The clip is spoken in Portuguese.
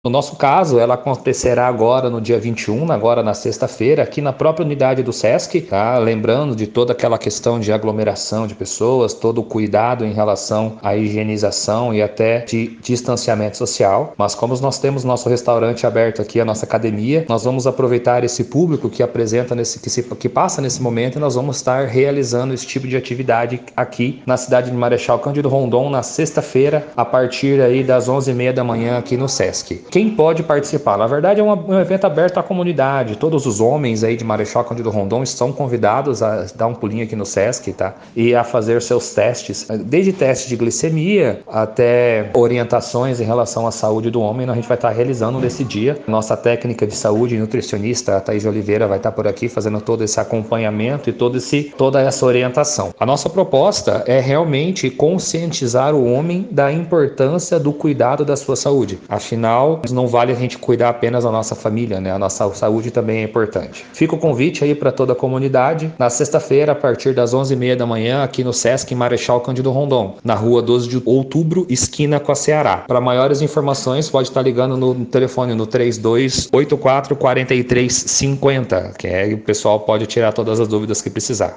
No nosso caso, ela acontecerá agora no dia 21, agora na sexta-feira, aqui na própria unidade do SESC, tá? Lembrando de toda aquela questão de aglomeração de pessoas, todo o cuidado em relação à higienização e até de distanciamento social. Mas como nós temos nosso restaurante aberto aqui, a nossa academia, nós vamos aproveitar esse público que apresenta que passa nesse momento, e nós vamos estar realizando esse tipo de atividade aqui na cidade de Marechal Cândido Rondon na sexta-feira, a partir aí das 11h30 da manhã aqui no SESC. Quem pode participar? Na verdade, é um evento aberto à comunidade. Todos os homens aí de Marechal Cândido Rondon estão convidados a dar um pulinho aqui no SESC, tá? E a fazer seus testes, desde testes de glicemia até orientações em relação à saúde do homem, a gente vai estar realizando nesse dia. Nossa técnica de saúde e nutricionista, a Thaís Oliveira, vai estar por aqui fazendo todo esse acompanhamento e toda essa orientação. A nossa proposta é realmente conscientizar o homem da importância do cuidado da sua saúde. Afinal, não vale a gente cuidar apenas da nossa família, né? A nossa saúde também é importante. Fica o convite aí para toda a comunidade, na sexta-feira, a partir das 11h30 da manhã, aqui no SESC, em Marechal Cândido Rondon, na rua 12 de outubro, esquina com a Ceará. Para maiores informações, pode estar ligando no telefone no 3284 4350, que o pessoal pode tirar todas as dúvidas que precisar.